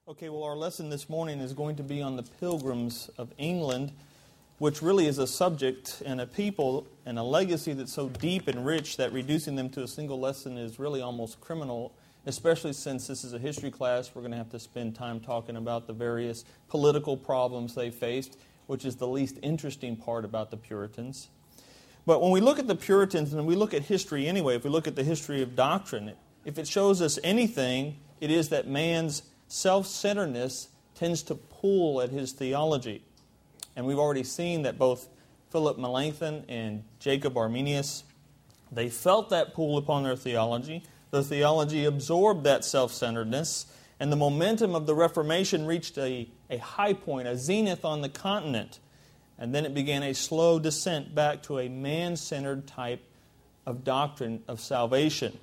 Okay, well, our lesson this morning is going to be on the Pilgrims of England, which really is a subject and a people and a legacy that's so deep and rich that reducing them to a single lesson is really almost criminal, especially since this is a history class. We're going to have to spend time talking about the various political problems they faced, which is the least interesting part about the Puritans. But when we look at the Puritans, and we look at history anyway, if we look at the history of doctrine, if it shows us anything, it is that man's self-centeredness tends to pull at his theology. And we've already seen that both Philip Melanchthon and Jacob Arminius, they felt that pull upon their theology. The theology absorbed that self-centeredness, and the momentum of the Reformation reached a high point, a zenith on the continent. And then it began a slow descent back to a man-centered type of doctrine of salvation.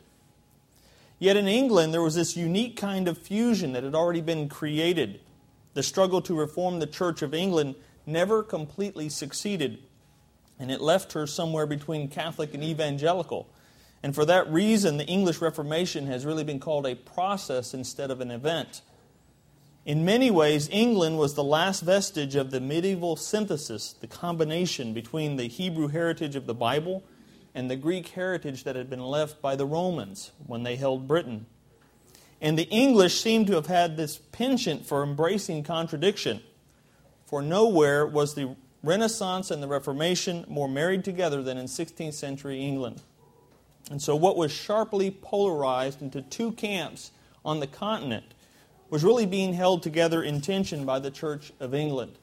Yet in England, there was this unique kind of fusion that had already been created. The struggle to reform the Church of England never completely succeeded, and it left her somewhere between Catholic and evangelical. And for that reason, the English Reformation has really been called a process instead of an event. In many ways, England was the last vestige of the medieval synthesis, the combination between the Hebrew heritage of the Bible and the Greek heritage that had been left by the Romans when they held Britain. And the English seem to have had this penchant for embracing contradiction, for nowhere was the Renaissance and the Reformation more married together than in 16th century England. And so what was sharply polarized into two camps on the continent was really being held together in tension by the Church of England.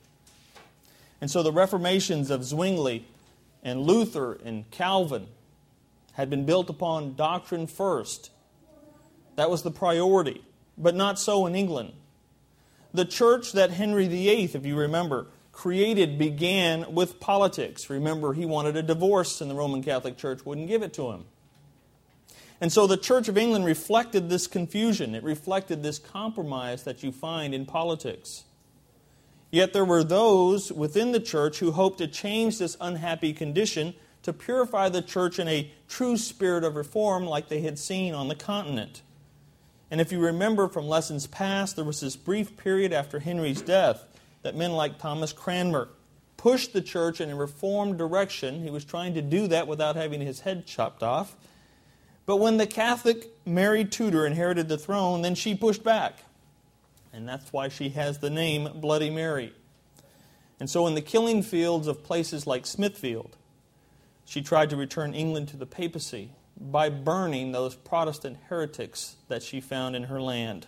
And so the Reformations of Zwingli and Luther and Calvin had been built upon doctrine first. That was the priority, but not so in England. The church that Henry VIII, if you remember, created began with politics. Remember, he wanted a divorce and the Roman Catholic Church wouldn't give it to him. And so the Church of England reflected this confusion. It reflected this compromise that you find in politics. Yet there were those within the church who hoped to change this unhappy condition to purify the church in a true spirit of reform like they had seen on the continent. And if you remember from lessons past, there was this brief period after Henry's death that men like Thomas Cranmer pushed the church in a reformed direction. He was trying to do that without having his head chopped off. But when the Catholic Mary Tudor inherited the throne, then she pushed back. And that's why she has the name Bloody Mary. And so in the killing fields of places like Smithfield, she tried to return England to the papacy by burning those Protestant heretics that she found in her land.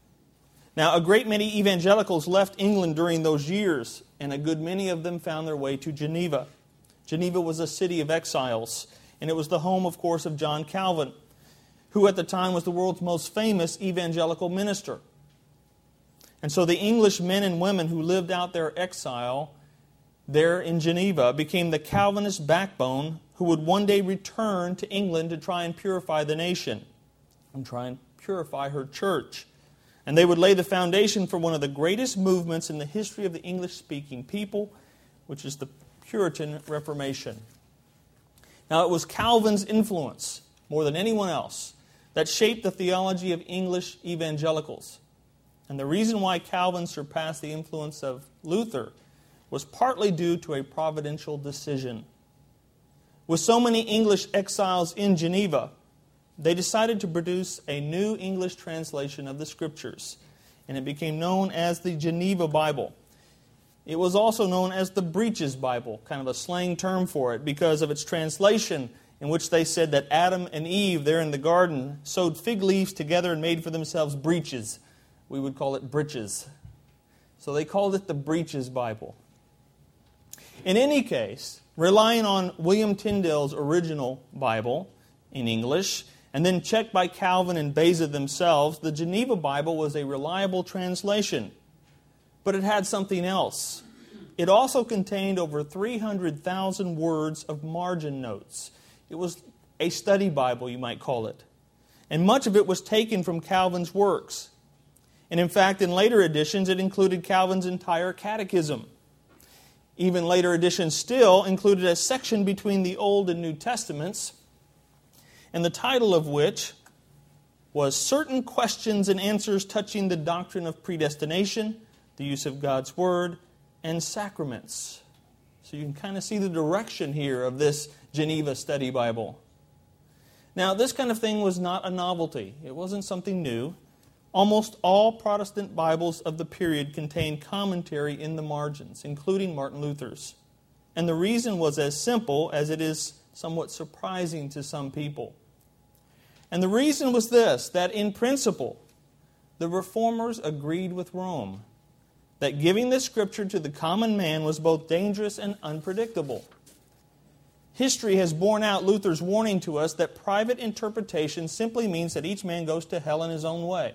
Now, a great many evangelicals left England during those years, and a good many of them found their way to Geneva. Geneva was a city of exiles, and it was the home, of course, of John Calvin, who at the time was the world's most famous evangelical minister. And so the English men and women who lived out their exile there in Geneva became the Calvinist backbone who would one day return to England to try and purify the nation and try and purify her church. And they would lay the foundation for one of the greatest movements in the history of the English-speaking people, which is the Puritan Reformation. Now, it was Calvin's influence, more than anyone else, that shaped the theology of English evangelicals. And the reason why Calvin surpassed the influence of Luther was partly due to a providential decision. With so many English exiles in Geneva, they decided to produce a new English translation of the Scriptures, and it became known as the Geneva Bible. It was also known as the Breeches Bible, kind of a slang term for it, because of its translation in which they said that Adam and Eve there in the garden sewed fig leaves together and made for themselves breeches. We would call it breeches. So they called it the Breeches Bible. In any case, relying on William Tyndale's original Bible in English, and then checked by Calvin and Beza themselves, the Geneva Bible was a reliable translation. But it had something else. It also contained over 300,000 words of margin notes. It was a study Bible, you might call it. And much of it was taken from Calvin's works. And in fact, in later editions, it included Calvin's entire catechism. Even later editions still included a section between the Old and New Testaments, and the title of which was certain questions and answers touching the doctrine of predestination, the use of God's Word, and sacraments. So you can kind of see the direction here of this Geneva Study Bible. Now, this kind of thing was not a novelty. It wasn't something new. Almost all Protestant Bibles of the period contained commentary in the margins, including Martin Luther's. And the reason was as simple as it is somewhat surprising to some people. And the reason was this, that in principle, the Reformers agreed with Rome that giving the Scripture to the common man was both dangerous and unpredictable. History has borne out Luther's warning to us that private interpretation simply means that each man goes to hell in his own way.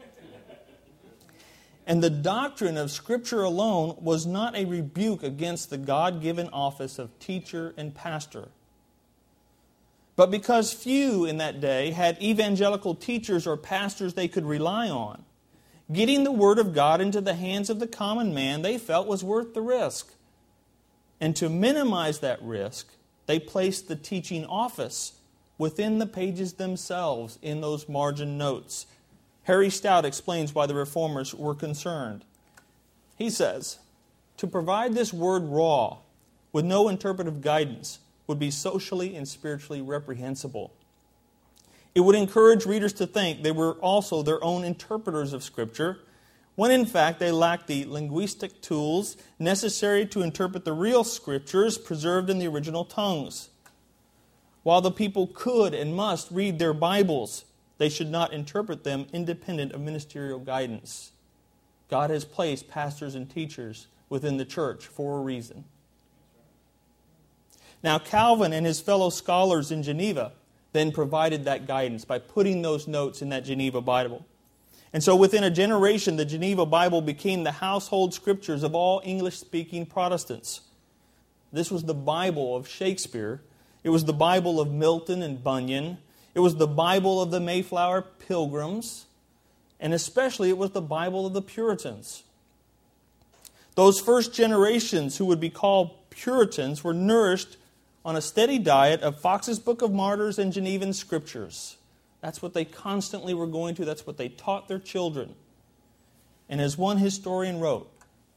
And the doctrine of Scripture alone was not a rebuke against the God-given office of teacher and pastor. But because few in that day had evangelical teachers or pastors they could rely on, getting the Word of God into the hands of the common man they felt was worth the risk. And to minimize that risk, they placed the teaching office within the pages themselves in those margin notes. Harry Stout explains why the Reformers were concerned. He says, to provide this Word raw, with no interpretive guidance, would be socially and spiritually reprehensible. It would encourage readers to think they were also their own interpreters of Scripture, when in fact they lacked the linguistic tools necessary to interpret the real Scriptures preserved in the original tongues. While the people could and must read their Bibles, they should not interpret them independent of ministerial guidance. God has placed pastors and teachers within the church for a reason. Now, Calvin and his fellow scholars in Geneva then provided that guidance by putting those notes in that Geneva Bible. And so within a generation, the Geneva Bible became the household scriptures of all English-speaking Protestants. This was the Bible of Shakespeare. It was the Bible of Milton and Bunyan. It was the Bible of the Mayflower Pilgrims. And especially it was the Bible of the Puritans. Those first generations who would be called Puritans were nourished on a steady diet of Fox's Book of Martyrs and Genevan Scriptures. That's what they constantly were going to. That's what they taught their children. And as one historian wrote,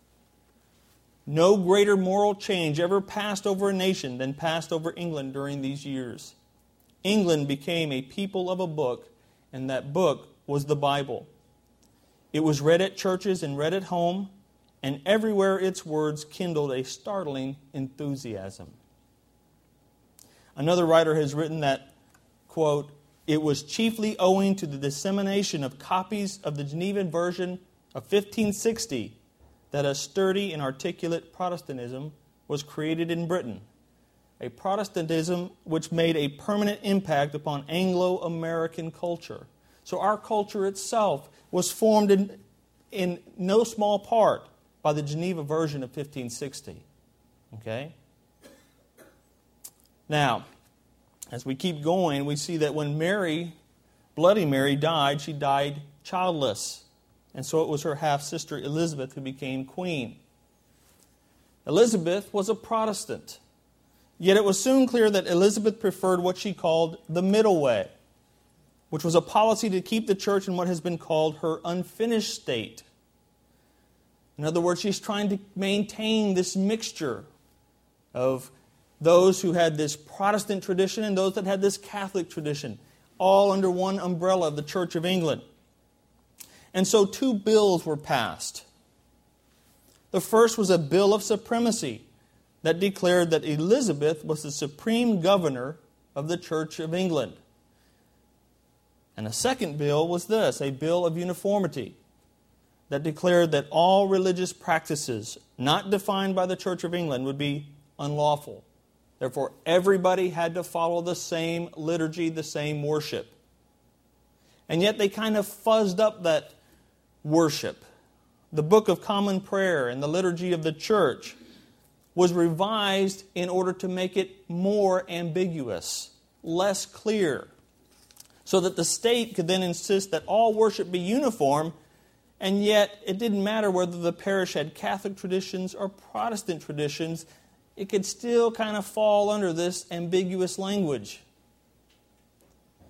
no greater moral change ever passed over a nation than passed over England during these years. England became a people of a book, and that book was the Bible. It was read at churches and read at home, and everywhere its words kindled a startling enthusiasm. Another writer has written that, quote, it was chiefly owing to the dissemination of copies of the Genevan version of 1560 that a sturdy and articulate Protestantism was created in Britain, a Protestantism which made a permanent impact upon Anglo-American culture. So our culture itself was formed in no small part by the Geneva version of 1560. Okay? Now, as we keep going, we see that when Mary, Bloody Mary, died, she died childless. And so it was her half-sister Elizabeth who became queen. Elizabeth was a Protestant. Yet it was soon clear that Elizabeth preferred what she called the middle way, which was a policy to keep the church in what has been called her unfinished state. In other words, she's trying to maintain this mixture of those who had this Protestant tradition and those that had this Catholic tradition, all under one umbrella of the Church of England. And so 2 bills were passed. The first was a bill of supremacy that declared that Elizabeth was the supreme governor of the Church of England. And a second bill was this, a bill of uniformity that declared that all religious practices not defined by the Church of England would be unlawful. Therefore, everybody had to follow the same liturgy, the same worship. And yet they kind of fuzzed up that worship. The Book of Common Prayer and the liturgy of the church was revised in order to make it more ambiguous, less clear, so that the state could then insist that all worship be uniform, and yet it didn't matter whether the parish had Catholic traditions or Protestant traditions. It could still kind of fall under this ambiguous language.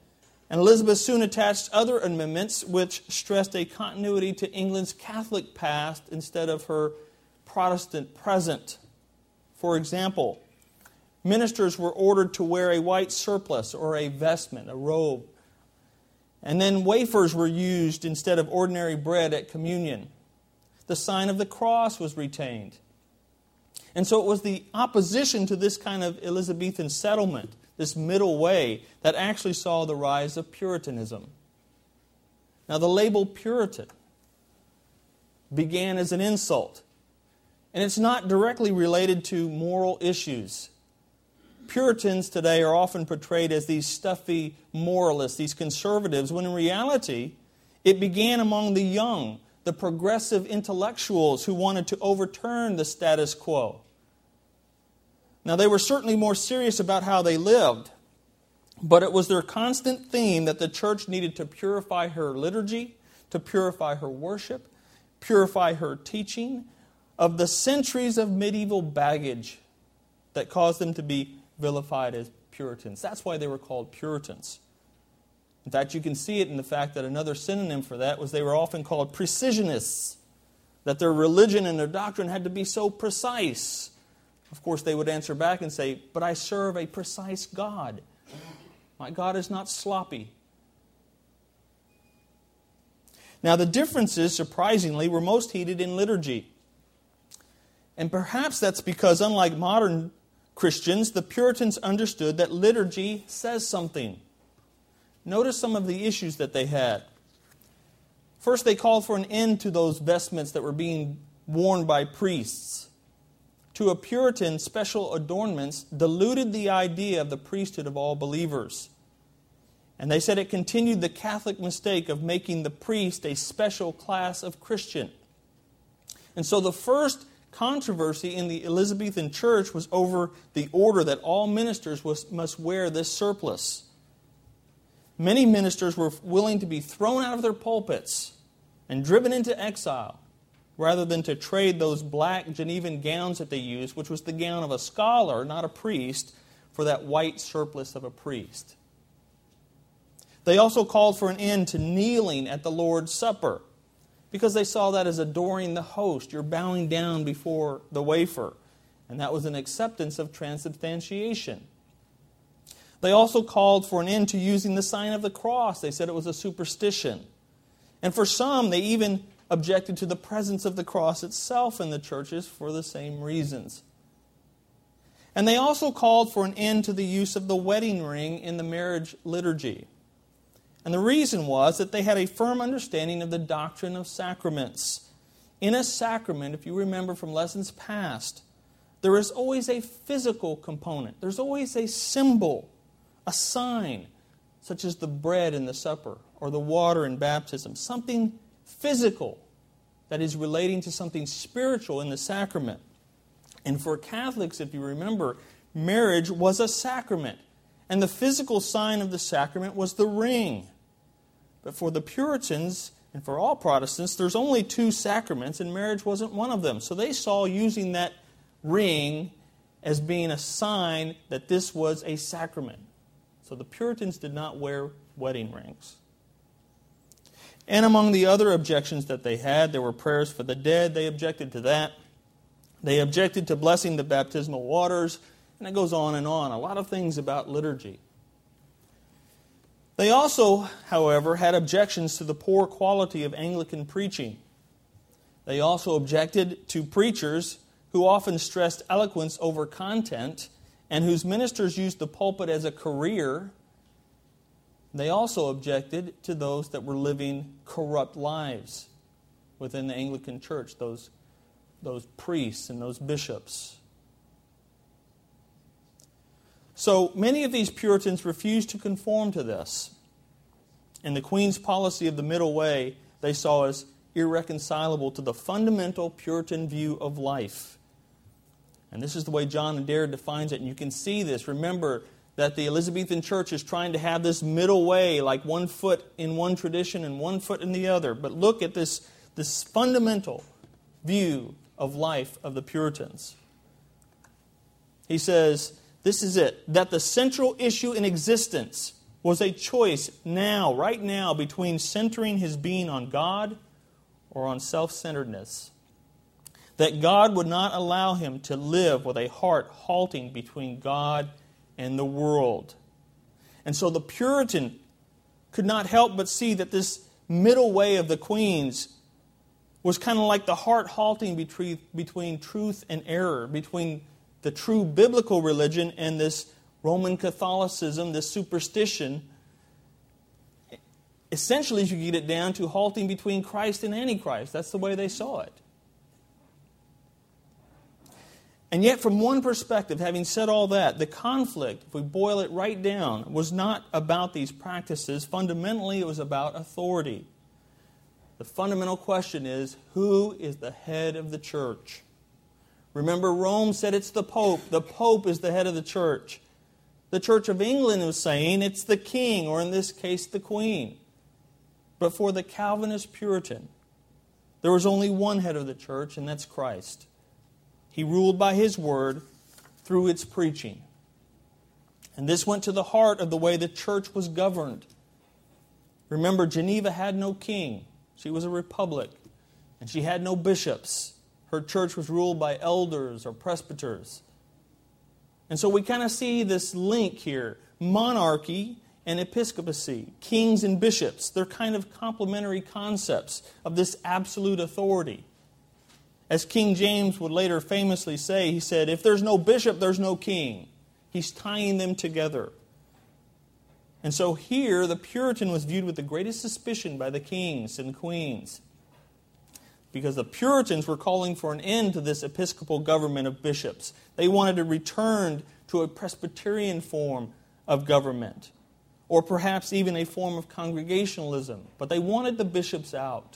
And Elizabeth soon attached other amendments which stressed a continuity to England's Catholic past instead of her Protestant present. For example, ministers were ordered to wear a white surplice or a vestment, a robe. And then wafers were used instead of ordinary bread at communion. The sign of the cross was retained. And so it was the opposition to this kind of Elizabethan settlement, this middle way, that actually saw the rise of Puritanism. Now, the label Puritan began as an insult, and it's not directly related to moral issues. Puritans today are often portrayed as these stuffy moralists, these conservatives, when in reality, it began among the young, the progressive intellectuals who wanted to overturn the status quo. Now, they were certainly more serious about how they lived, but it was their constant theme that the church needed to purify her liturgy, to purify her worship, purify her teaching of the centuries of medieval baggage that caused them to be vilified as Puritans. That's why they were called Puritans. In fact, you can see it in the fact that another synonym for that was they were often called precisionists, that their religion and their doctrine had to be so precise. Of course, they would answer back and say, "But I serve a precise God. My God is not sloppy." Now, the differences, surprisingly, were most heated in liturgy. And perhaps that's because, unlike modern Christians, the Puritans understood that liturgy says something. Notice some of the issues that they had. First, they called for an end to those vestments that were being worn by priests. To a Puritan, special adornments diluted the idea of the priesthood of all believers. And they said it continued the Catholic mistake of making the priest a special class of Christian. And so the first controversy in the Elizabethan church was over the order that all ministers must wear this surplice. Many ministers were willing to be thrown out of their pulpits and driven into exile rather than to trade those black Genevan gowns that they used, which was the gown of a scholar, not a priest, for that white surplice of a priest. They also called for an end to kneeling at the Lord's Supper because they saw that as adoring the host. You're bowing down before the wafer. And that was an acceptance of transubstantiation. They also called for an end to using the sign of the cross. They said it was a superstition. And for some, they even objected to the presence of the cross itself in the churches for the same reasons. And they also called for an end to the use of the wedding ring in the marriage liturgy. And the reason was that they had a firm understanding of the doctrine of sacraments. In a sacrament, if you remember from lessons past, there is always a physical component. There's always a symbol, a sign, such as the bread in the supper or the water in baptism. Something physical that is relating to something spiritual in the sacrament. And for Catholics, if you remember, marriage was a sacrament. And the physical sign of the sacrament was the ring. But for the Puritans and for all Protestants, there's only two sacraments, and marriage wasn't one of them. So they saw using that ring as being a sign that this was a sacrament. So the Puritans did not wear wedding rings. And among the other objections that they had, there were prayers for the dead. They objected to that. They objected to blessing the baptismal waters. And it goes on and on. A lot of things about liturgy. They also, however, had objections to the poor quality of Anglican preaching. They also objected to preachers who often stressed eloquence over content and whose ministers used the pulpit as a career. They also objected to those that were living corrupt lives within the Anglican Church, those priests and those bishops. So many of these Puritans refused to conform to this. And the Queen's policy of the middle way they saw as irreconcilable to the fundamental Puritan view of life. And this is the way John Adair defines it. And you can see this. Remember that the Elizabethan church is trying to have this middle way, like one foot in one tradition and one foot in the other. But look at this fundamental view of life of the Puritans. He says, this is it, that the central issue in existence was a choice now, right now, between centering his being on God or on self-centeredness. That God would not allow him to live with a heart halting between God and the world. And so the Puritan could not help but see that this middle way of the Queen's was kind of like the heart halting between truth and error, between the true biblical religion and this Roman Catholicism, this superstition. Essentially, you get it down to halting between Christ and Antichrist. That's the way they saw it. And yet, from one perspective, having said all that, the conflict, if we boil it right down, was not about these practices. Fundamentally, it was about authority. The fundamental question is, who is the head of the church? Remember, Rome said it's the Pope. The Pope is the head of the church. The Church of England was saying it's the king, or in this case, the queen. But for the Calvinist Puritan, there was only one head of the church, and that's Christ. He ruled by His word through its preaching. And this went to the heart of the way the church was governed. Remember, Geneva had no king. She was a republic. And she had no bishops. Her church was ruled by elders or presbyters. And so we kind of see this link here. Monarchy and episcopacy, kings and bishops, they're kind of complementary concepts of this absolute authority. As King James would later famously say, he said, if there's no bishop, there's no king. He's tying them together. And so here, the Puritan was viewed with the greatest suspicion by the kings and queens, because the Puritans were calling for an end to this episcopal government of bishops. They wanted to return to a Presbyterian form of government, or perhaps even a form of congregationalism. But they wanted the bishops out.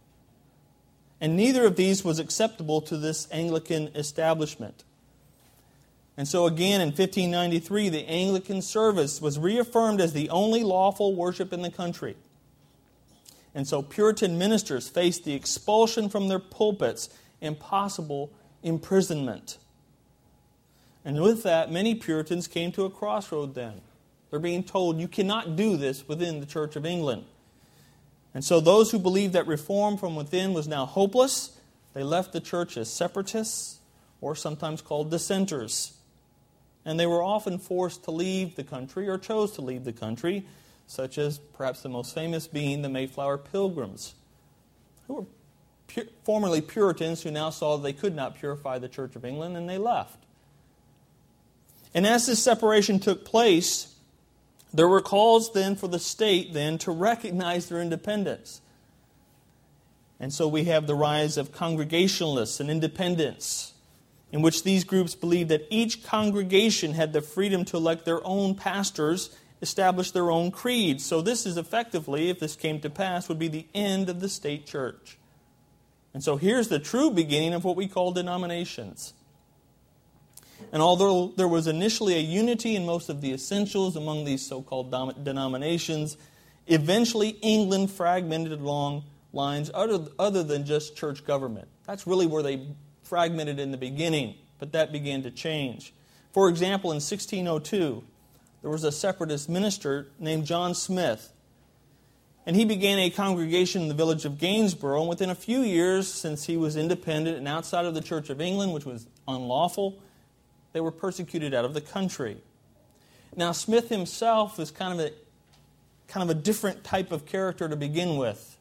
And neither of these was acceptable to this Anglican establishment. And so again, in 1593, the Anglican service was reaffirmed as the only lawful worship in the country. And so Puritan ministers faced the expulsion from their pulpits and possible imprisonment. And with that, many Puritans came to a crossroad then. They're being told, you cannot do this within the Church of England. And so those who believed that reform from within was now hopeless, they left the church as separatists, or sometimes called dissenters. And they were often forced to leave the country, or chose to leave the country, such as perhaps the most famous being the Mayflower Pilgrims, who were formerly Puritans who now saw they could not purify the Church of England, and they left. And as this separation took place, there were calls then for the state then to recognize their independence. And so we have the rise of Congregationalists and independents, in which these groups believed that each congregation had the freedom to elect their own pastors, establish their own creed. So this is effectively, if this came to pass, would be the end of the state church. And so here's the true beginning of what we call denominations. And although there was initially a unity in most of the essentials among these so-called denominations, eventually England fragmented along lines other than just church government. That's really where they fragmented in the beginning, but that began to change. For example, in 1602, there was a separatist minister named John Smith, and he began a congregation in the village of Gainsborough, and within a few years, since he was independent and outside of the Church of England, which was unlawful, they were persecuted out of the country. Now, Smith himself is kind of a different type of character to begin with.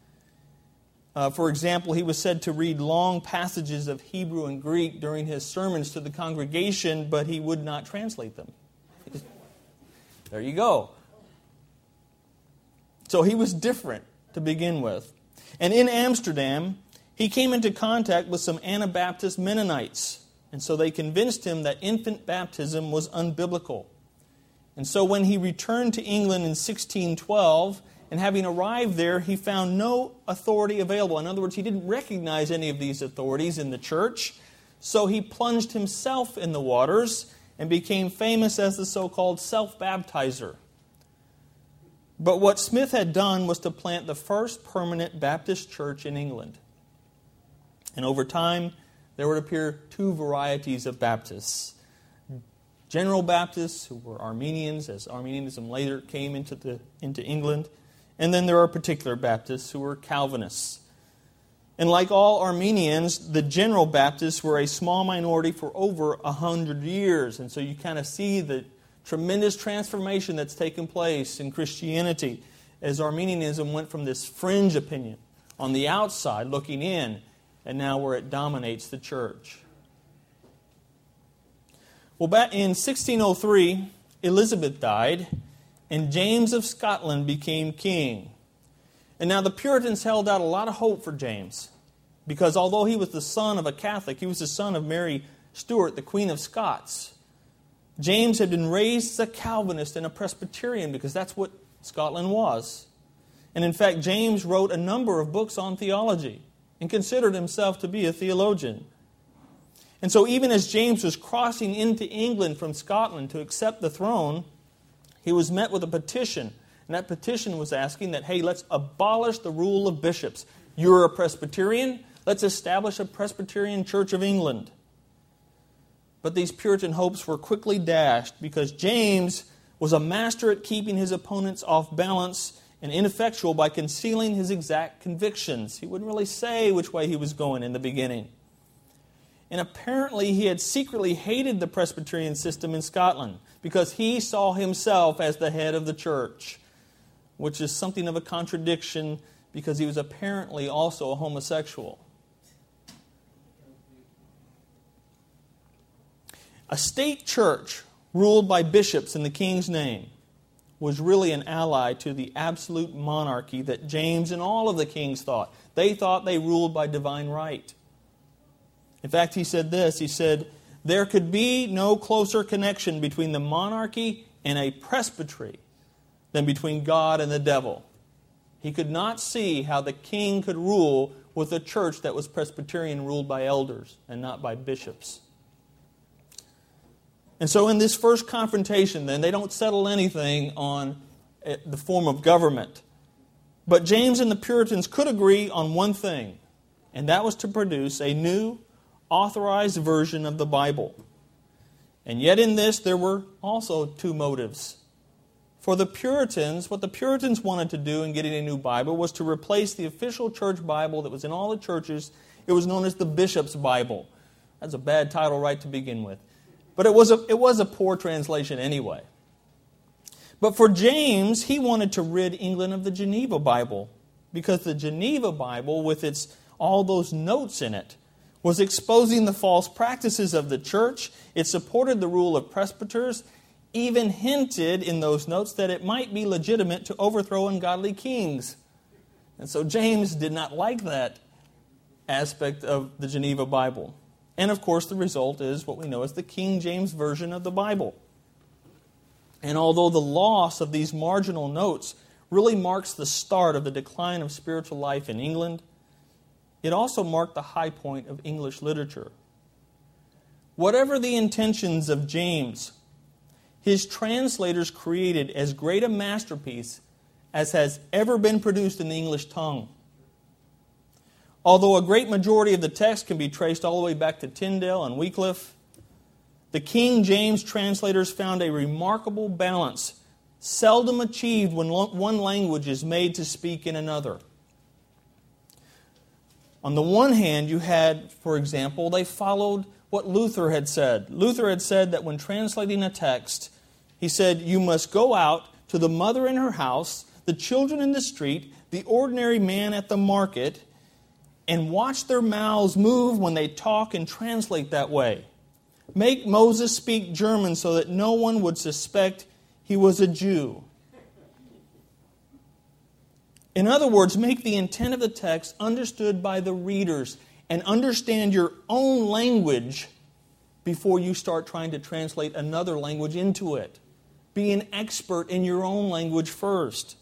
For example, he was said to read long passages of Hebrew and Greek during his sermons to the congregation, but he would not translate them. There you go. So he was different to begin with. And in Amsterdam, he came into contact with some Anabaptist Mennonites. And so they convinced him that infant baptism was unbiblical. And so when he returned to England in 1612, and having arrived there, he found no authority available. In other words, he didn't recognize any of these authorities in the church. So he plunged himself in the waters and became famous as the so-called self-baptizer. But what Smith had done was to plant the first permanent Baptist church in England. And over time, there would appear two varieties of Baptists. General Baptists, who were Arminians, as Arminianism later came into England. And then there are particular Baptists who were Calvinists. And like all Arminians, the General Baptists were a small minority for over 100 years. And so you kind of see the tremendous transformation that's taken place in Christianity as Arminianism went from this fringe opinion on the outside looking in, and now where it dominates the church. Well, back in 1603, Elizabeth died, and James of Scotland became king. And now the Puritans held out a lot of hope for James, because although he was the son of a Catholic, he was the son of Mary Stuart, the Queen of Scots. James had been raised as a Calvinist and a Presbyterian, because that's what Scotland was. And in fact, James wrote a number of books on theology and considered himself to be a theologian. And so even as James was crossing into England from Scotland to accept the throne, he was met with a petition. And that petition was asking that, hey, let's abolish the rule of bishops. You're a Presbyterian. Let's establish a Presbyterian Church of England. But these Puritan hopes were quickly dashed because James was a master at keeping his opponents off balance and ineffectual by concealing his exact convictions. He wouldn't really say which way he was going in the beginning. And apparently he had secretly hated the Presbyterian system in Scotland because he saw himself as the head of the church, which is something of a contradiction because he was apparently also a homosexual. A state church ruled by bishops in the king's name was really an ally to the absolute monarchy that James and all of the kings thought. They thought they ruled by divine right. In fact, he said this, he said, there could be no closer connection between the monarchy and a presbytery than between God and the devil. He could not see how the king could rule with a church that was Presbyterian, ruled by elders and not by bishops. And so in this first confrontation, then, they don't settle anything on the form of government. But James and the Puritans could agree on one thing, and that was to produce a new, authorized version of the Bible. And yet in this, there were also two motives. For the Puritans, what the Puritans wanted to do in getting a new Bible was to replace the official church Bible that was in all the churches. It was known as the Bishop's Bible. That's a bad title right to begin with. But it was a poor translation anyway. But for James, he wanted to rid England of the Geneva Bible, because the Geneva Bible, with all those notes in it, was exposing the false practices of the church. It supported the rule of presbyters, even hinted in those notes that it might be legitimate to overthrow ungodly kings. And so James did not like that aspect of the Geneva Bible. And of course, the result is what we know as the King James Version of the Bible. And although the loss of these marginal notes really marks the start of the decline of spiritual life in England, it also marked the high point of English literature. Whatever the intentions of James, his translators created as great a masterpiece as has ever been produced in the English tongue. Although a great majority of the text can be traced all the way back to Tyndale and Wycliffe, the King James translators found a remarkable balance, seldom achieved when one language is made to speak in another. On the one hand, you had, for example, they followed what Luther had said. Luther had said that when translating a text, he said, you must go out to the mother in her house, the children in the street, the ordinary man at the market, and watch their mouths move when they talk and translate that way. Make Moses speak German so that no one would suspect he was a Jew. In other words, make the intent of the text understood by the readers and understand your own language before you start trying to translate another language into it. Be an expert in your own language first.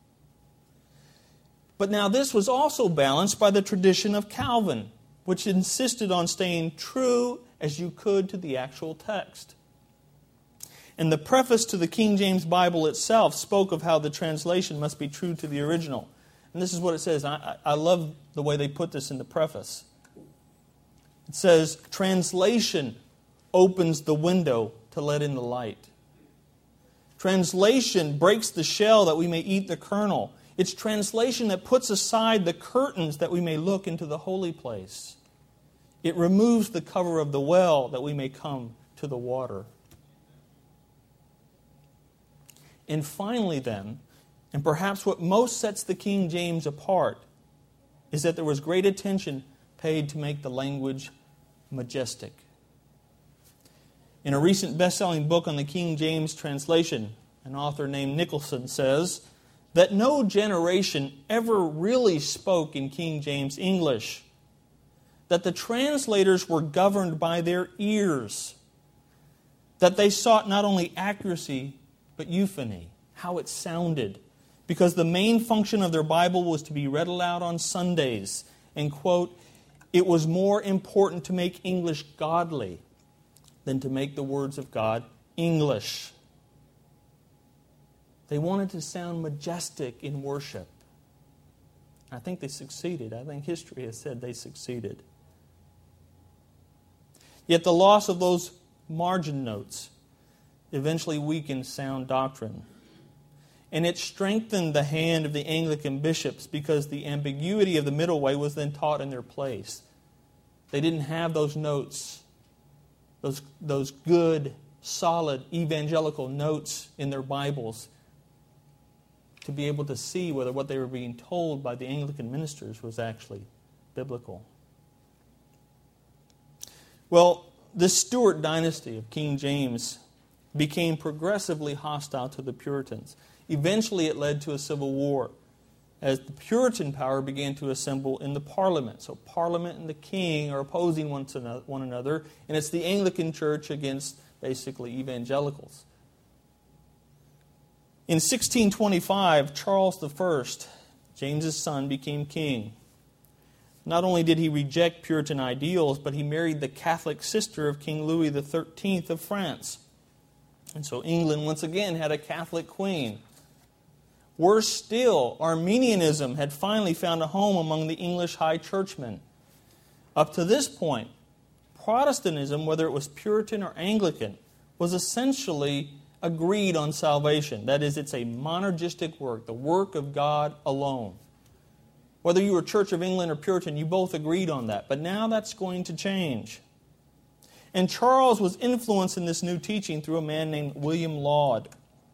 But now this was also balanced by the tradition of Calvin, which insisted on staying true as you could to the actual text. And the preface to the King James Bible itself spoke of how the translation must be true to the original. And this is what it says. I love the way they put this in the preface. It says, translation opens the window to let in the light. Translation breaks the shell that we may eat the kernel. It's translation that puts aside the curtains that we may look into the holy place. It removes the cover of the well that we may come to the water. And finally then, and perhaps what most sets the King James apart, is that there was great attention paid to make the language majestic. In a recent best-selling book on the King James translation, an author named Nicholson says that no generation ever really spoke in King James English, that the translators were governed by their ears, that they sought not only accuracy, but euphony, how it sounded, because the main function of their Bible was to be read aloud on Sundays, and, quote, it was more important to make English godly than to make the words of God English. They wanted to sound majestic in worship. I think they succeeded. I think history has said they succeeded. Yet the loss of those margin notes eventually weakened sound doctrine. And it strengthened the hand of the Anglican bishops because the ambiguity of the middle way was then taught in their place. They didn't have those notes, those good, solid, evangelical notes in their Bibles to be able to see whether what they were being told by the Anglican ministers was actually biblical. Well, this Stuart dynasty of King James became progressively hostile to the Puritans. Eventually it led to a civil war as the Puritan power began to assemble in the Parliament. So Parliament and the King are opposing one another, and it's the Anglican Church against basically evangelicals. In 1625, Charles I, James's son, became king. Not only did he reject Puritan ideals, but he married the Catholic sister of King Louis XIII of France. And so England once again had a Catholic queen. Worse still, Arminianism had finally found a home among the English high churchmen. Up to this point, Protestantism, whether it was Puritan or Anglican, was essentially agreed on salvation. That is, it's a monergistic work, the work of God alone. Whether you were Church of England or Puritan, you both agreed on that. But now that's going to change. And Charles was influenced in this new teaching through a man named William Laud.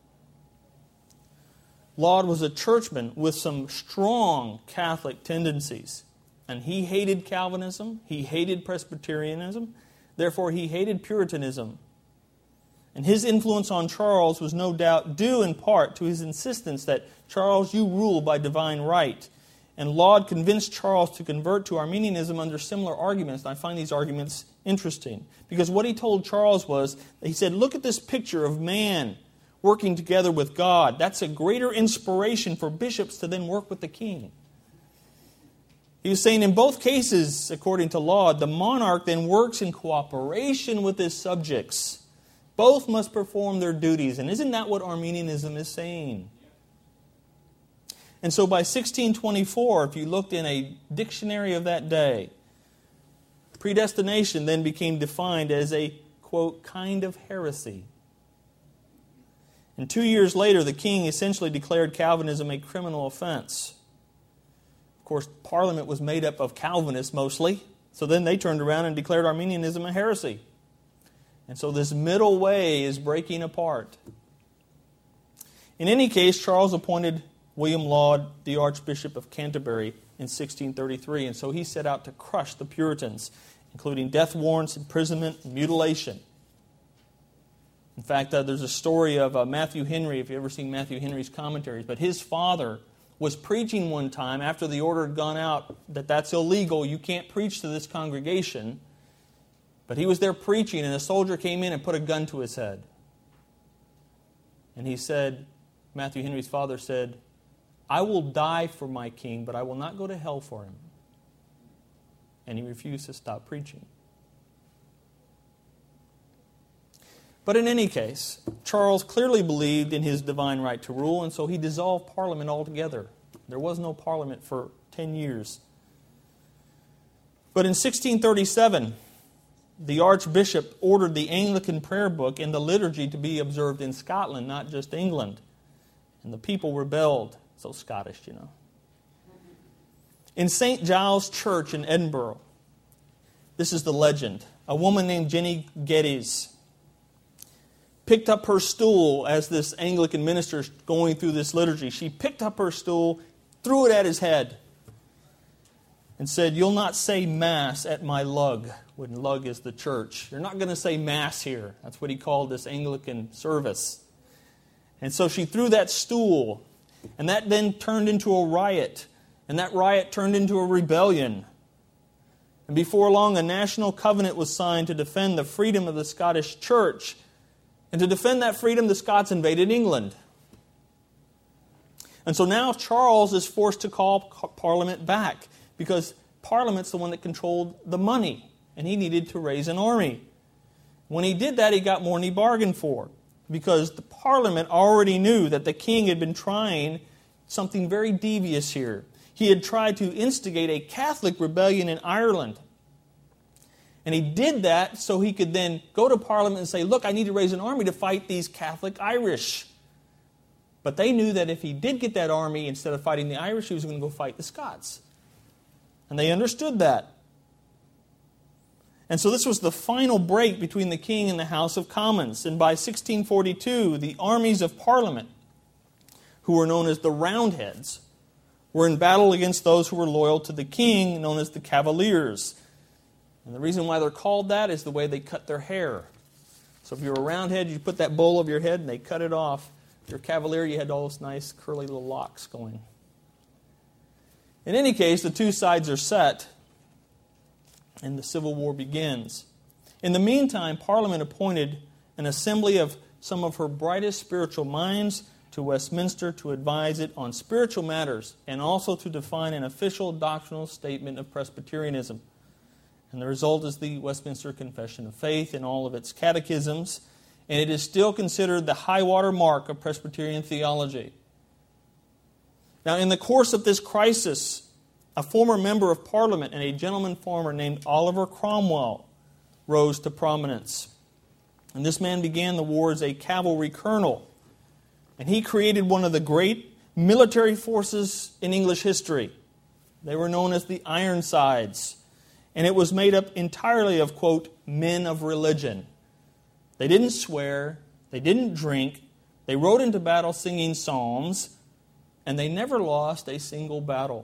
Laud was a churchman with some strong Catholic tendencies. And he hated Calvinism, he hated Presbyterianism, therefore he hated Puritanism. And his influence on Charles was no doubt due in part to his insistence that, Charles, you rule by divine right. And Laud convinced Charles to convert to Arminianism under similar arguments. And I find these arguments interesting. Because what he told Charles was, he said, look at this picture of man working together with God. That's a greater inspiration for bishops to then work with the king. He was saying in both cases, according to Laud, the monarch then works in cooperation with his subjects. Both must perform their duties. And isn't that what Arminianism is saying? And so by 1624, if you looked in a dictionary of that day, predestination then became defined as a, quote, kind of heresy. And 2 years later, the king essentially declared Calvinism a criminal offense. Of course, Parliament was made up of Calvinists mostly, so then they turned around and declared Arminianism a heresy. And so this middle way is breaking apart. In any case, Charles appointed William Laud the Archbishop of Canterbury in 1633, and so he set out to crush the Puritans, including death warrants, imprisonment, and mutilation. In fact, there's a story of Matthew Henry, if you've ever seen Matthew Henry's commentaries, but his father was preaching one time after the order had gone out that that's illegal, you can't preach to this congregation. But he was there preaching, and a soldier came in and put a gun to his head. And he said, Matthew Henry's father said, I will die for my king, but I will not go to hell for him. And he refused to stop preaching. But in any case, Charles clearly believed in his divine right to rule, and so he dissolved Parliament altogether. There was no Parliament for 10 years. But in 1637, the Archbishop ordered the Anglican prayer book and the liturgy to be observed in Scotland, not just England. And the people rebelled. So Scottish, you know. In St. Giles Church in Edinburgh, this is the legend. A woman named Jenny Geddes picked up her stool as this Anglican minister is going through this liturgy. She picked up her stool, threw it at his head, and said, "You'll not say Mass at my lug," when lug is the church. "You're not going to say Mass here." That's what he called this Anglican service. And so she threw that stool, and that then turned into a riot, and that riot turned into a rebellion. And before long, a national covenant was signed to defend the freedom of the Scottish church. And to defend that freedom, the Scots invaded England. And so now Charles is forced to call Parliament back, because Parliament's the one that controlled the money, and he needed to raise an army. When he did that, he got more than he bargained for, because the Parliament already knew that the king had been trying something very devious here. He had tried to instigate a Catholic rebellion in Ireland. And he did that so he could then go to Parliament and say, "Look, I need to raise an army to fight these Catholic Irish." But they knew that if he did get that army, instead of fighting the Irish, he was going to go fight the Scots. And they understood that. And so this was the final break between the king and the House of Commons. And by 1642, the armies of Parliament, who were known as the Roundheads, were in battle against those who were loyal to the king, known as the Cavaliers. And the reason why they're called that is the way they cut their hair. So if you're a Roundhead, you put that bowl over your head and they cut it off. If you're a Cavalier, you had all those nice curly little locks going. In any case, the two sides are set, and the Civil War begins. In the meantime, Parliament appointed an assembly of some of her brightest spiritual minds to Westminster to advise it on spiritual matters and also to define an official doctrinal statement of Presbyterianism. And the result is the Westminster Confession of Faith and all of its catechisms, and it is still considered the high-water mark of Presbyterian theology. Now, in the course of this crisis, a former member of Parliament and a gentleman farmer named Oliver Cromwell rose to prominence. And this man began the war as a cavalry colonel. And he created one of the great military forces in English history. They were known as the Ironsides. And it was made up entirely of, quote, men of religion. They didn't swear. They didn't drink. They rode into battle singing psalms. And they never lost a single battle.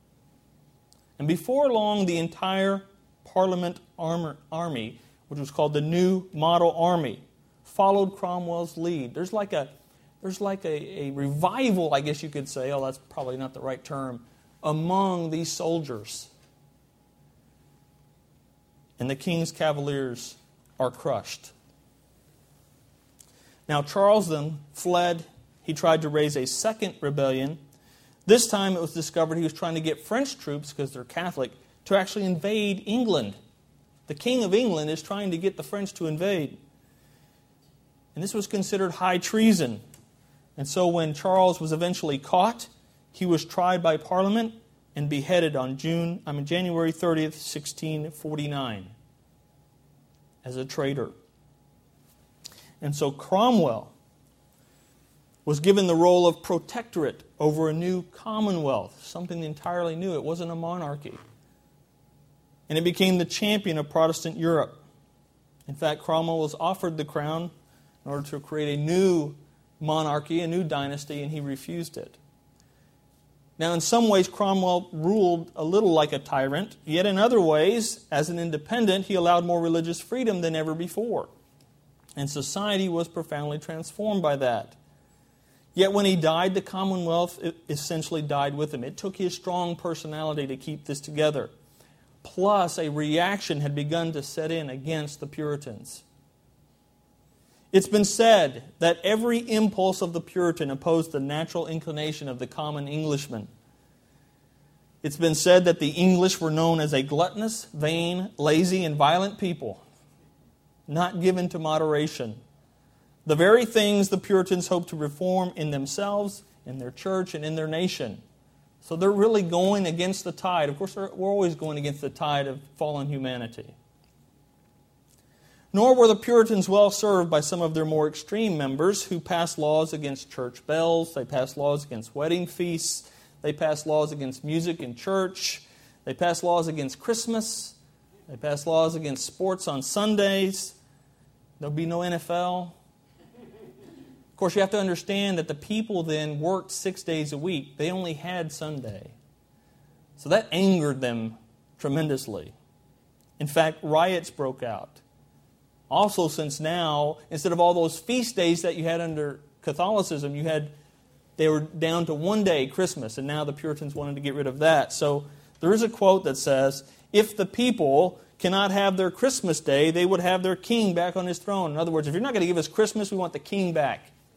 And before long, the entire Parliament army, which was called the New Model Army, followed Cromwell's lead. There's like a revival, I guess you could say, that's probably not the right term, among these soldiers. And the king's cavaliers are crushed. Now Charles then fled. He tried to raise a second rebellion. This time it was discovered he was trying to get French troops, because they're Catholic, to actually invade England. The King of England is trying to get the French to invade. And this was considered high treason. And so when Charles was eventually caught, he was tried by Parliament and beheaded on January 30th, 1649, as a traitor. And so Cromwell was given the role of protectorate over a new commonwealth, something entirely new. It wasn't a monarchy. And it became the champion of Protestant Europe. In fact, Cromwell was offered the crown in order to create a new monarchy, a new dynasty, and he refused it. Now, in some ways, Cromwell ruled a little like a tyrant, yet in other ways, as an independent, he allowed more religious freedom than ever before. And society was profoundly transformed by that. Yet when he died, the Commonwealth essentially died with him. It took his strong personality to keep this together. Plus, a reaction had begun to set in against the Puritans. It's been said that every impulse of the Puritan opposed the natural inclination of the common Englishman. It's been said that the English were known as a gluttonous, vain, lazy, and violent people, not given to moderation. The very things the Puritans hoped to reform in themselves, in their church, and in their nation. So they're really going against the tide. Of course, we're always going against the tide of fallen humanity. Nor were the Puritans well served by some of their more extreme members who passed laws against church bells, they passed laws against wedding feasts, they passed laws against music in church, they passed laws against Christmas, they passed laws against sports on Sundays. There'll be no NFL. Of course, you have to understand that the people then worked 6 days a week. They only had Sunday. So that angered them tremendously. In fact, riots broke out. Also, since now, instead of all those feast days that you had under Catholicism, they were down to 1 day, Christmas, and now the Puritans wanted to get rid of that. So there is a quote that says, if the people cannot have their Christmas day, they would have their king back on his throne. In other words, if you're not going to give us Christmas, we want the king back.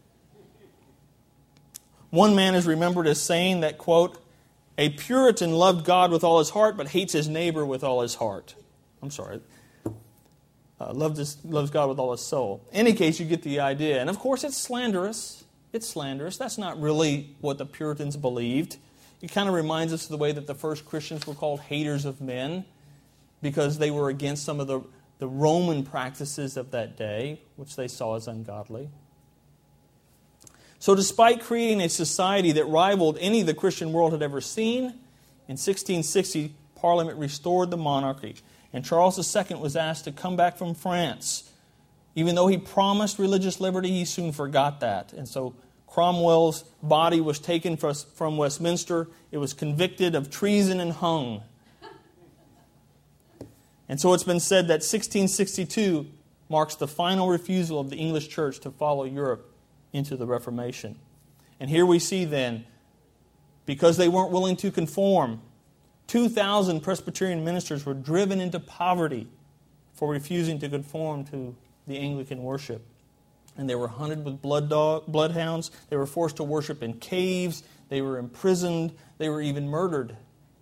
One man is remembered as saying that, quote, a Puritan loved God with all his heart, but hates his neighbor with all his heart. I'm sorry. Loves God with all his soul. In any case, you get the idea. And of course, it's slanderous. It's slanderous. That's not really what the Puritans believed. It kind of reminds us of the way that the first Christians were called haters of men, because they were against some of the Roman practices of that day, which they saw as ungodly. So despite creating a society that rivaled any the Christian world had ever seen, in 1660, Parliament restored the monarchy, and Charles II was asked to come back from France. Even though he promised religious liberty, he soon forgot that. And so Cromwell's body was taken from Westminster. It was convicted of treason and hung. And so it's been said that 1662 marks the final refusal of the English church to follow Europe into the Reformation. And here we see then, because they weren't willing to conform, 2,000 Presbyterian ministers were driven into poverty for refusing to conform to the Anglican worship. And they were hunted with bloodhounds. They were forced to worship in caves. They were imprisoned. They were even murdered.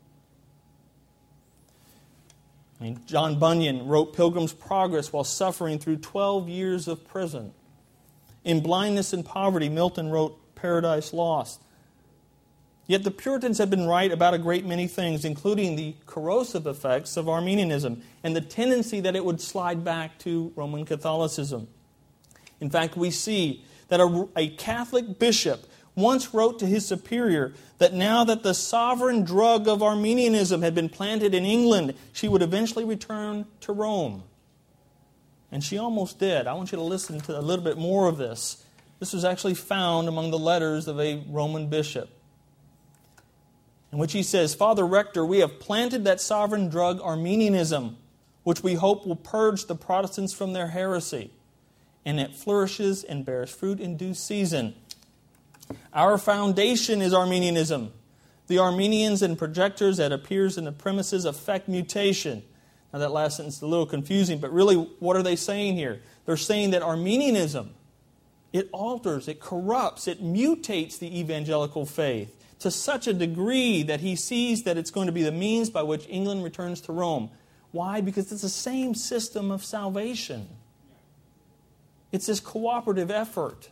John Bunyan wrote Pilgrim's Progress while suffering through 12 years of prison. In blindness and poverty, Milton wrote Paradise Lost. Yet the Puritans had been right about a great many things, including the corrosive effects of Arminianism and the tendency that it would slide back to Roman Catholicism. In fact, we see that a Catholic bishop once wrote to his superior that now that the sovereign drug of Arminianism had been planted in England, she would eventually return to Rome. And she almost did. I want you to listen to a little bit more of this. This was actually found among the letters of a Roman bishop, in which he says, Father Rector, we have planted that sovereign drug Arminianism, which we hope will purge the Protestants from their heresy, and it flourishes and bears fruit in due season. Our foundation is Arminianism. The Arminians and projectors that appears in the premises affect mutation. Now that last sentence is a little confusing, but really what are they saying here? They're saying that Arminianism, it alters, it corrupts, it mutates the evangelical faith to such a degree that he sees that it's going to be the means by which England returns to Rome. Why? Because it's the same system of salvation. It's this cooperative effort.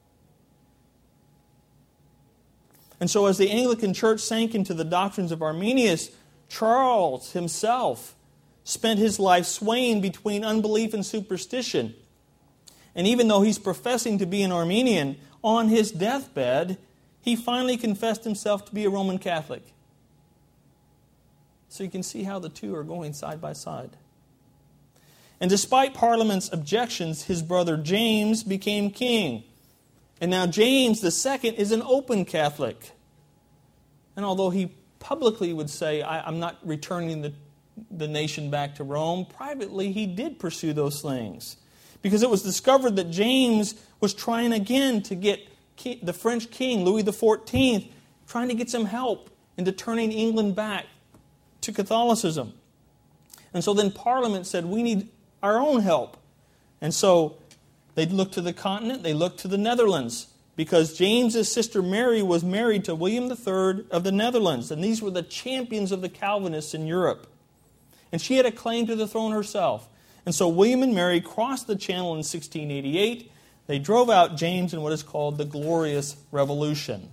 And so as the Anglican Church sank into the doctrines of Arminius, Charles himself spent his life swaying between unbelief and superstition. And even though he's professing to be an Arminian, on his deathbed, he finally confessed himself to be a Roman Catholic. So you can see how the two are going side by side. And despite Parliament's objections, his brother James became king. And now James II is an open Catholic. And although he publicly would say, I'm not returning the nation back to Rome, privately he did pursue those things. Because it was discovered that James was trying again to get the French king, Louis XIV, trying to get some help into turning England back to Catholicism. And so then Parliament said, we need our own help. And so they looked to the continent, they looked to the Netherlands, because James's sister Mary was married to William III of the Netherlands, and these were the champions of the Calvinists in Europe. And she had a claim to the throne herself. And so William and Mary crossed the Channel in 1688. They drove out James in what is called the Glorious Revolution.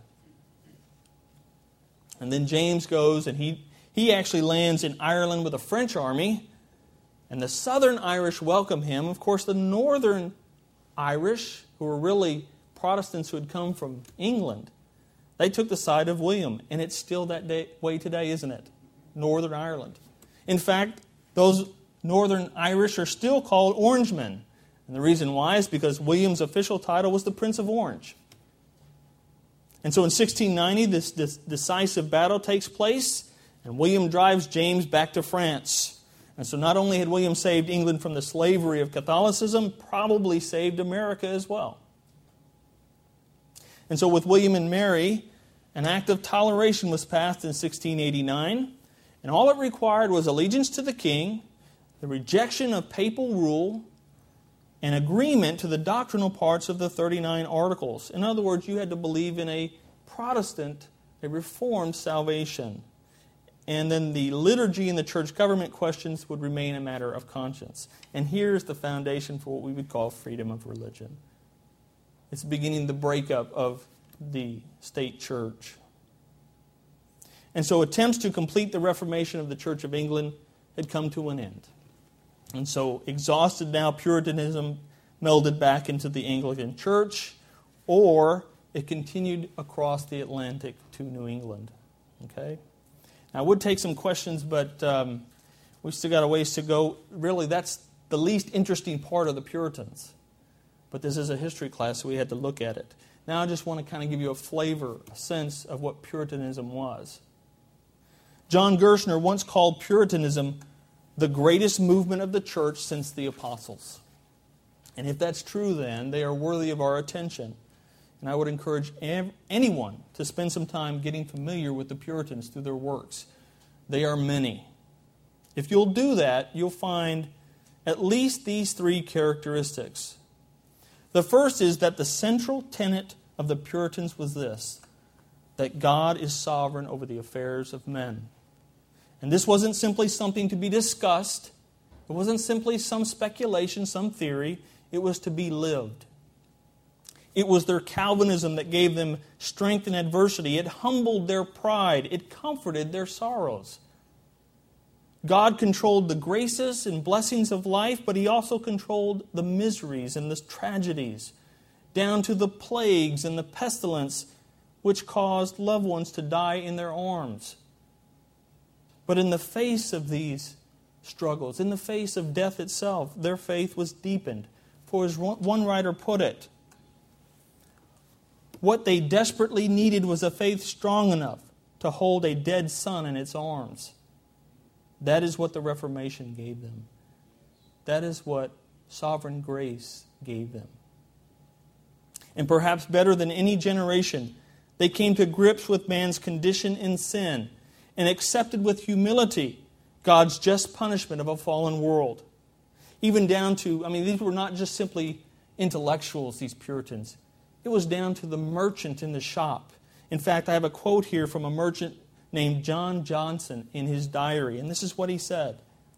And then James goes and he actually lands in Ireland with a French army. And the Southern Irish welcomed him. Of course, the Northern Irish, who were really Protestants who had come from England, they took the side of William. And it's still that way today, isn't it? Northern Ireland. In fact, those Northern Irish are still called Orangemen. And the reason why is because William's official title was the Prince of Orange. And so in 1690, this decisive battle takes place, and William drives James back to France. And so not only had William saved England from the slavery of Catholicism, probably saved America as well. And so with William and Mary, an act of toleration was passed in 1689, and all it required was allegiance to the king, the rejection of papal rule, and agreement to the doctrinal parts of the 39 Articles. In other words, you had to believe in a Protestant, a Reformed salvation. And then the liturgy and the church government questions would remain a matter of conscience. And here's the foundation for what we would call freedom of religion. It's beginning the breakup of the state church. And so attempts to complete the Reformation of the Church of England had come to an end. And so exhausted now, Puritanism melded back into the Anglican Church, or it continued across the Atlantic to New England. Okay? Now, I would take some questions, but we've still got a ways to go. Really, that's the least interesting part of the Puritans. But this is a history class, so we had to look at it. Now I just want to kind of give you a flavor, a sense of what Puritanism was. John Gerstner once called Puritanism the greatest movement of the church since the apostles. And if that's true, then they are worthy of our attention. And I would encourage anyone to spend some time getting familiar with the Puritans through their works. They are many. If you'll do that, you'll find at least these three characteristics. The first is that the central tenet of the Puritans was this, that God is sovereign over the affairs of men. And this wasn't simply something to be discussed. It wasn't simply some speculation, some theory. It was to be lived. It was their Calvinism that gave them strength in adversity. It humbled their pride. It comforted their sorrows. God controlled the graces and blessings of life, but He also controlled the miseries and the tragedies, down to the plagues and the pestilence which caused loved ones to die in their arms. But in the face of these struggles, in the face of death itself, their faith was deepened. For as one writer put it, what they desperately needed was a faith strong enough to hold a dead son in its arms. That is what the Reformation gave them. That is what sovereign grace gave them. And perhaps better than any generation, they came to grips with man's condition in sin and accepted with humility God's just punishment of a fallen world. Even down to, these were not just simply intellectuals, these Puritans. It was down to the merchant in the shop. In fact, I have a quote here from a merchant named John Johnson in his diary, and this is what he said.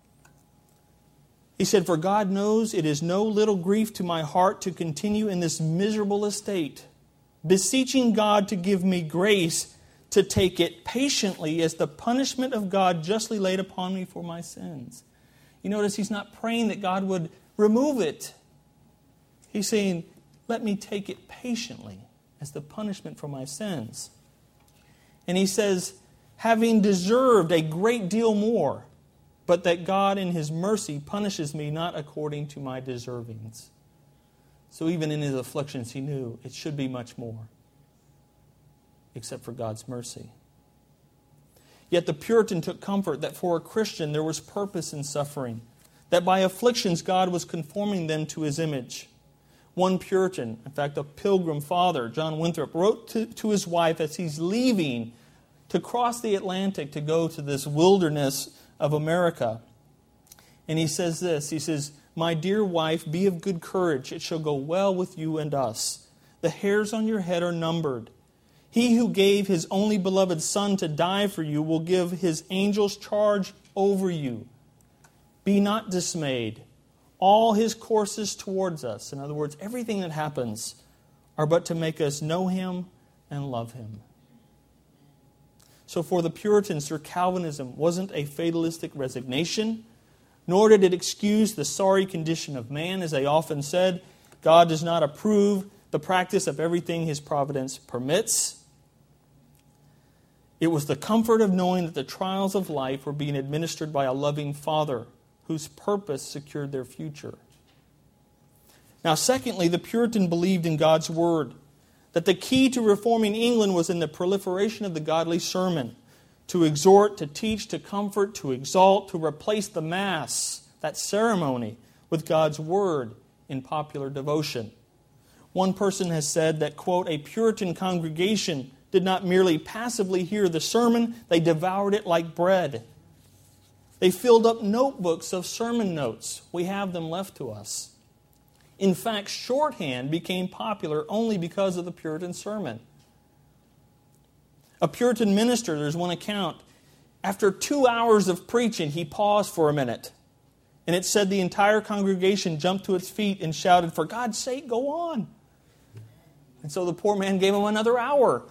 He said, "For God knows it is no little grief to my heart to continue in this miserable estate, beseeching God to give me grace to take it patiently as the punishment of God justly laid upon me for my sins." You notice he's not praying that God would remove it. He's saying, let me take it patiently as the punishment for my sins. And he says, having deserved a great deal more, but that God in His mercy punishes me not according to my deservings. So even in his afflictions, he knew it should be much more, except for God's mercy. Yet the Puritan took comfort that for a Christian there was purpose in suffering, that by afflictions God was conforming them to His image. One Puritan, in fact a Pilgrim father, John Winthrop, wrote to his wife as he's leaving to cross the Atlantic to go to this wilderness of America. And he says this, he says, "My dear wife, be of good courage. It shall go well with you and us. The hairs on your head are numbered. He who gave His only beloved Son to die for you will give His angels charge over you. Be not dismayed. All His courses towards us," in other words, everything that happens, "are but to make us know Him and love Him." So for the Puritans, their Calvinism wasn't a fatalistic resignation, Nor did it excuse the sorry condition of man, as they often said. God does not approve the practice of everything His providence permits. It was the comfort of knowing that the trials of life were being administered by a loving Father whose purpose secured their future. Now, secondly, the Puritan believed in God's Word, that the key to reforming England was in the proliferation of the godly sermon, to exhort, to teach, to comfort, to exalt, to replace the Mass, that ceremony, with God's Word in popular devotion. One person has said that, quote, a Puritan congregation did not merely passively hear the sermon, they devoured it like bread. They filled up notebooks of sermon notes. We have them left to us. In fact, shorthand became popular only because of the Puritan sermon. A Puritan minister, there's one account, after 2 hours of preaching, he paused for a minute. And it said the entire congregation jumped to its feet and shouted, "For God's sake, go on." And so the poor man gave him another hour.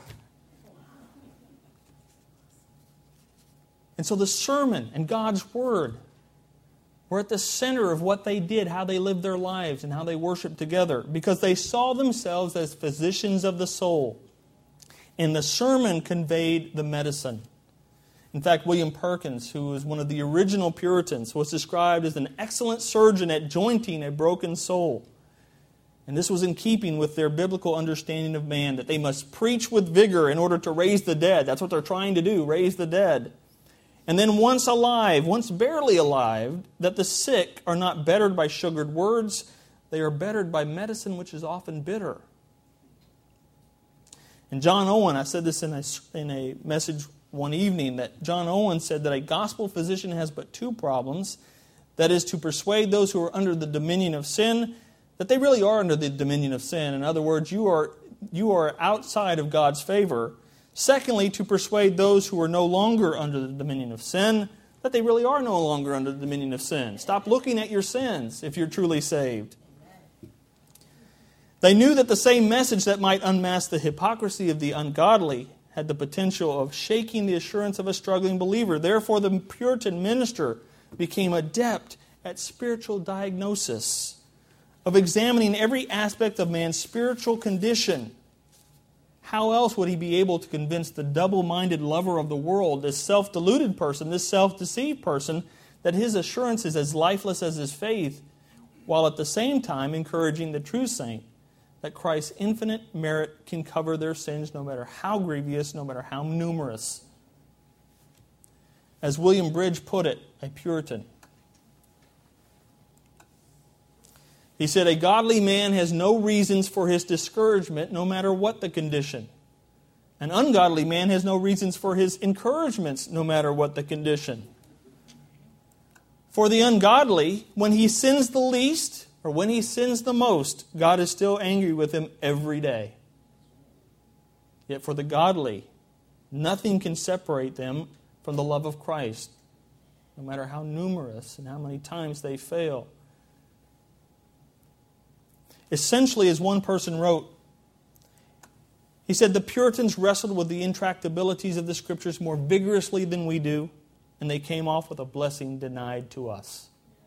And so the sermon and God's Word were at the center of what they did, how they lived their lives, and how they worshiped together, because they saw themselves as physicians of the soul. And the sermon conveyed the medicine. In fact, William Perkins, who was one of the original Puritans, was described as an excellent surgeon at jointing a broken soul. And this was in keeping with their biblical understanding of man, that they must preach with vigor in order to raise the dead. That's what they're trying to do, raise the dead. And then once alive, once barely alive, that the sick are not bettered by sugared words, they are bettered by medicine which is often bitter. And John Owen, I said this in a message one evening, that John Owen said that a gospel physician has but two problems. That is, to persuade those who are under the dominion of sin that they really are under the dominion of sin. In other words, you are outside of God's favor. Secondly, to persuade those who are no longer under the dominion of sin that they really are no longer under the dominion of sin. Stop looking at your sins if you're truly saved. They knew that the same message that might unmask the hypocrisy of the ungodly had the potential of shaking the assurance of a struggling believer. Therefore, the Puritan minister became adept at spiritual diagnosis, of examining every aspect of man's spiritual condition. How else would he be able to convince the double-minded lover of the world, this self-deluded person, this self-deceived person, that his assurance is as lifeless as his faith, while at the same time encouraging the true saint that Christ's infinite merit can cover their sins no matter how grievous, no matter how numerous? As William Bridge put it, a Puritan, he said, a godly man has no reasons for his discouragement, no matter what the condition. An ungodly man has no reasons for his encouragements, no matter what the condition. For the ungodly, when he sins the least, or when he sins the most, God is still angry with him every day. Yet for the godly, nothing can separate them from the love of Christ, no matter how numerous and how many times they fail. Essentially, as one person wrote, he said, the Puritans wrestled with the intractabilities of the Scriptures more vigorously than we do, and they came off with a blessing denied to us.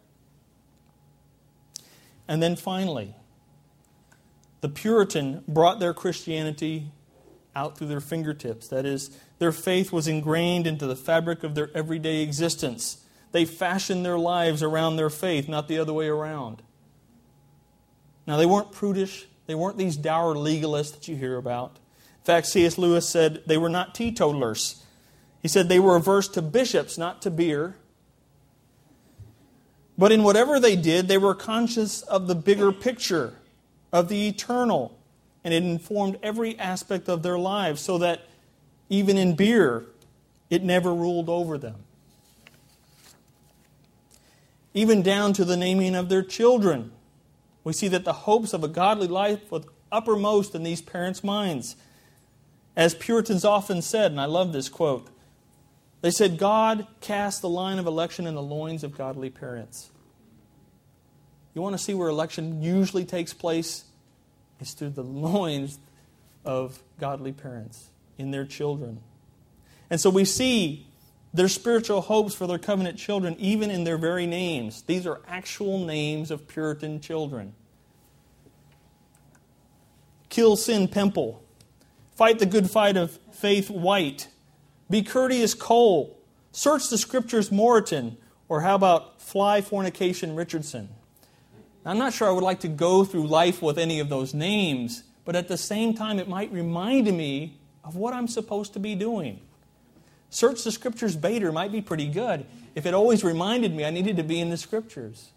And then finally, the Puritan brought their Christianity out through their fingertips. That is, their faith was ingrained into the fabric of their everyday existence. They fashioned their lives around their faith, not the other way around. Now, they weren't prudish. They weren't these dour legalists that you hear about. In fact, C.S. Lewis said they were not teetotalers. He said they were averse to bishops, not to beer. But in whatever they did, they were conscious of the bigger picture, of the eternal. And it informed every aspect of their lives, so that even in beer, it never ruled over them. Even down to the naming of their children. We see that the hopes of a godly life were uppermost in these parents' minds. As Puritans often said, and I love this quote, they said, God cast the line of election in the loins of godly parents. You want to see where election usually takes place? It's through the loins of godly parents in their children. And so we see their spiritual hopes for their covenant children, even in their very names. These are actual names of Puritan children. Kill sin, Pimple. Fight the good fight of faith, White. Be courteous, Cole. Search the Scriptures, Moreton. Or how about fly fornication, Richardson? I'm not sure I would like to go through life with any of those names, but at the same time it might remind me of what I'm supposed to be doing. Search the Scriptures, Bader might be pretty good if it always reminded me I needed to be in the Scriptures.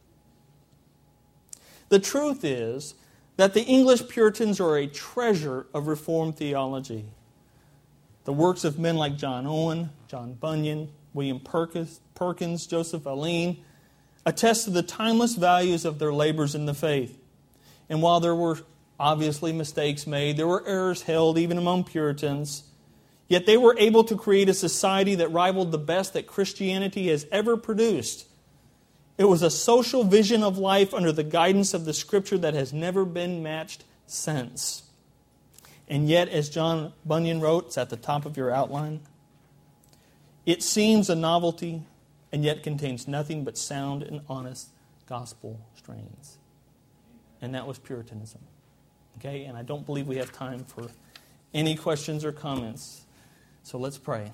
The truth is that the English Puritans are a treasure of Reformed theology. The works of men like John Owen, John Bunyan, William Perkins, Joseph Alleine attest to the timeless values of their labors in the faith. And while there were obviously mistakes made, there were errors held even among Puritans, yet they were able to create a society that rivaled the best that Christianity has ever produced. It was a social vision of life under the guidance of the Scripture that has never been matched since. And yet, as John Bunyan wrote, it's at the top of your outline, it seems a novelty and yet contains nothing but sound and honest gospel strains. And that was Puritanism. Okay, and I don't believe we have time for any questions or comments. So let's pray.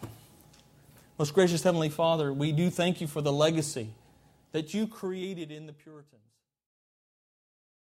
Most gracious Heavenly Father, we do thank you for the legacy that you created in the Puritans.